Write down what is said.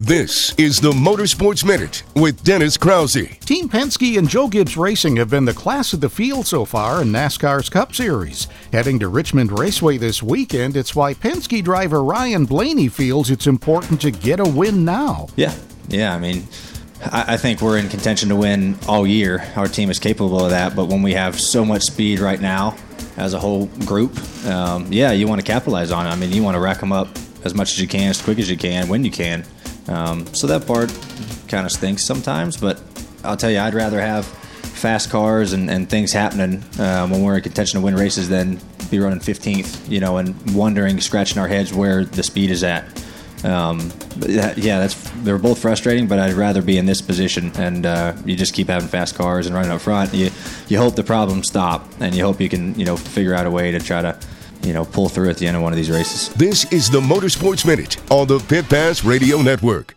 This is the Motorsports Minute with Dennis Krause. Team Penske and Joe Gibbs Racing have been the class of the field so far in NASCAR's Cup Series. Heading to Richmond Raceway this weekend, it's why Penske driver Ryan Blaney feels it's important to get a win now. Yeah. I mean, I think we're in contention to win all year. Our team is capable of that, but when we have so much speed right now as a whole group, you want to capitalize on it. I mean, you want to rack them up as much as you can, as quick as you can, when you can. So that part kind of stinks sometimes, but I'll tell you, I'd rather have fast cars and things happening when we're in contention to win races than be running 15th, and wondering, scratching our heads where the speed is at. They're both frustrating, but I'd rather be in this position, and you just keep having fast cars and running up front. You hope the problems stop, and you hope you can, figure out a way to try to, pull through at the end of one of these races. This is the Motorsports Minute on the Pit Pass Radio Network.